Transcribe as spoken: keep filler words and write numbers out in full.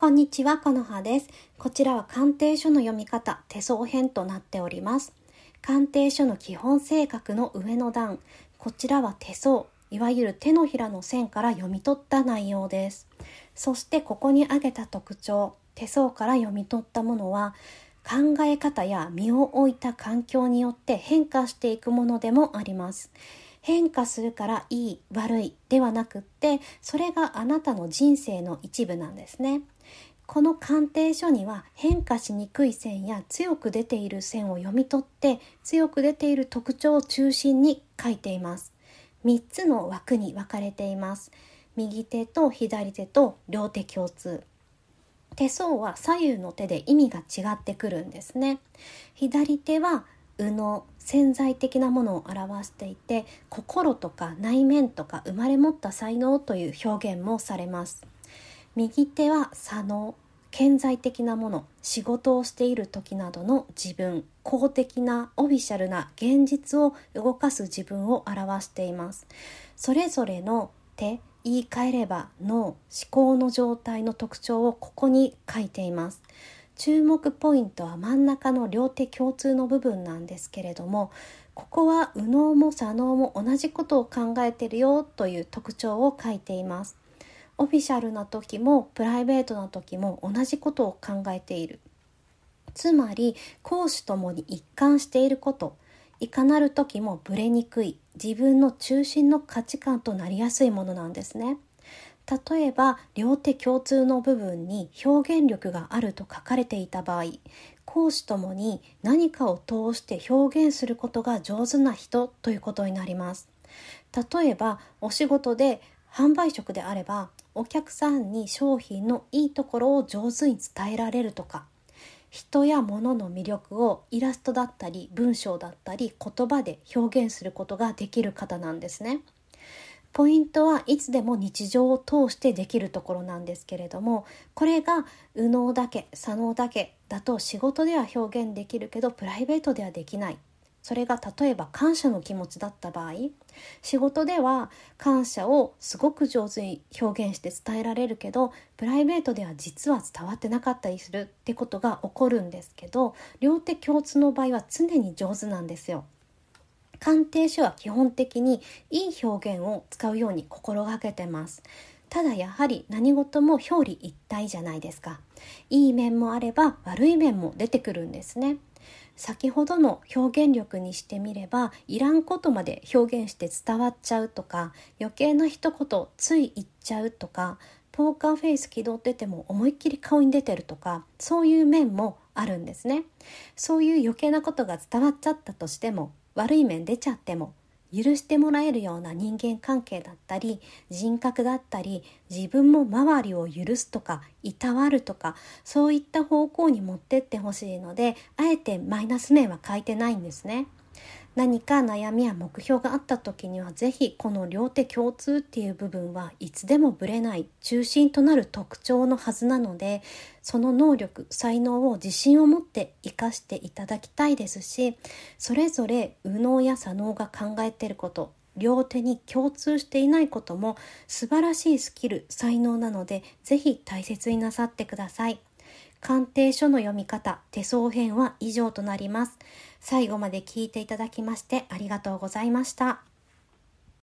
こんにちは、このはです。こちらは鑑定書の読み方、手相編となっております。鑑定書の基本性格の上の段、こちらは手相、いわゆる手のひらの線から読み取った内容です。そしてここに挙げた特徴、手相から読み取ったものは、考え方や身を置いた環境によって変化していくものでもあります。変化するからいい悪いではなくって、それがあなたの人生の一部なんですね。この鑑定書には変化しにくい線や強く出ている線を読み取って、強く出ている特徴を中心に書いています。みっつの枠に分かれています。右手と左手と両手共通。手相は左右の手で意味が違ってくるんですね。左手は右脳、潜在的なものを表していて、心とか内面とか生まれ持った才能という表現もされます。右手は左脳、顕在的なもの、仕事をしている時などの自分、公的なオフィシャルな現実を動かす自分を表しています。それぞれの手、言い換えれば脳、思考の状態の特徴をここに書いています。注目ポイントは真ん中の両手共通の部分なんですけれども、ここは右脳も左脳も同じことを考えているよという特徴を書いています。オフィシャルな時もプライベートな時も同じことを考えている。つまり公私ともに一貫していること、いかなる時もブレにくい、自分の中心の価値観となりやすいものなんですね。例えば両手共通の部分に表現力があると書かれていた場合、公私ともに何かを通して表現することが上手な人ということになります。例えばお仕事で販売職であれば、お客さんに商品のいいところを上手に伝えられるとか、人や物の魅力をイラストだったり文章だったり言葉で表現することができる方なんですね。ポイントはいつでも日常を通してできるところなんですけれども、これが右脳だけ左脳だけだと仕事では表現できるけどプライベートではできない。それが例えば感謝の気持ちだった場合、仕事では感謝をすごく上手に表現して伝えられるけどプライベートでは実は伝わってなかったりするってことが起こるんですけど、両手共通の場合は常に上手なんですよ。鑑定書は基本的にいい表現を使うように心がけてます。ただやはり何事も表裏一体じゃないですか。いい面もあれば悪い面も出てくるんですね。先ほどの表現力にしてみれば、いらんことまで表現して伝わっちゃうとか、余計な一言つい言っちゃうとか、ポーカーフェイス気取ってても思いっきり顔に出てるとか、そういう面もあるんですね。そういう余計なことが伝わっちゃったとしても、悪い面出ちゃっても許してもらえるような人間関係だったり人格だったり、自分も周りを許すとかいたわるとか、そういった方向に持ってってほしいので、あえてマイナス面は書いてないんですね。何か悩みや目標があった時には、ぜひこの両手共通っていう部分はいつでもぶれない中心となる特徴のはずなので、その能力才能を自信を持って生かしていただきたいですし、それぞれ右脳や左脳が考えていること、両手に共通していないことも素晴らしいスキル才能なので、ぜひ大切になさってください。鑑定書の読み方、手相編は以上となります。最後まで聞いていただきましてありがとうございました。